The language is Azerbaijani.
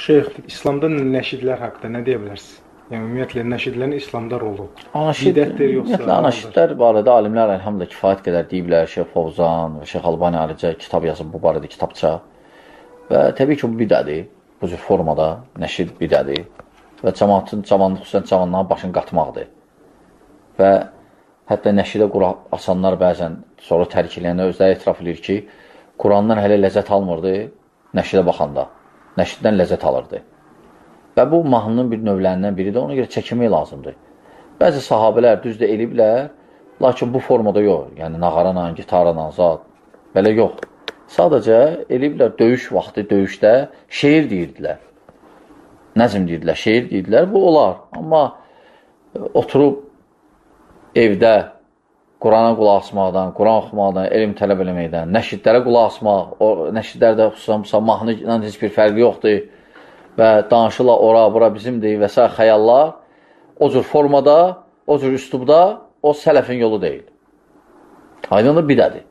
Şeyx, İslamda nəşidlər haqqında nə deyə bilərsiniz? Yəni, ümumiyyətlə, nəşidlərin İslamda rolu bidətdir, yoxsa ümumiyyətlə, anaşidlər barədə alimlər əlhamdülillah kifayət qədər deyiblər. Şeyx Fovzan və Şeyx Albani ayrıca kitab yazıb bu barədə kitabça. Və təbii ki, bu bidədir. Bu cür formada nəşid bidədir. Və cəmaatın, xüsusən cavanların başını qatmaqdır. Və hətta nəşidə qulaq asanlar bəzən sonra tərk eləyəndə özləri etiraf edir ki, Qurandan hələ ləzzət almırdı, nəşidə baxanda. Nəşiddən ləzzət alırdı. Və bu mahnının bir növlərindən biridir, ona görə çəkinmək lazımdır. Bəzi sahabələr düz də eliblər, lakin bu formada yox. Yəni, nağarana, gitarana, zat, belə yox. Sadəcə eliblər döyüş vaxtı, döyüşdə şeir deyirdilər. Nəzm deyirdilər, şeir deyirdilər, bu olar. Amma oturub evdə Qurana qulaq asmaqdan, Quran oxumaqdan, elm tələb eləməkdən, nəşidlərə qulaq asmaq, o nəşidlərdə xüsusən mahnı ilə heç bir fərqi yoxdur və danışırlar ora, bura bizimdir və s. xəyallar o cür formada, o cür üslubda o sələfin yolu deyil. Aydındır bidədir.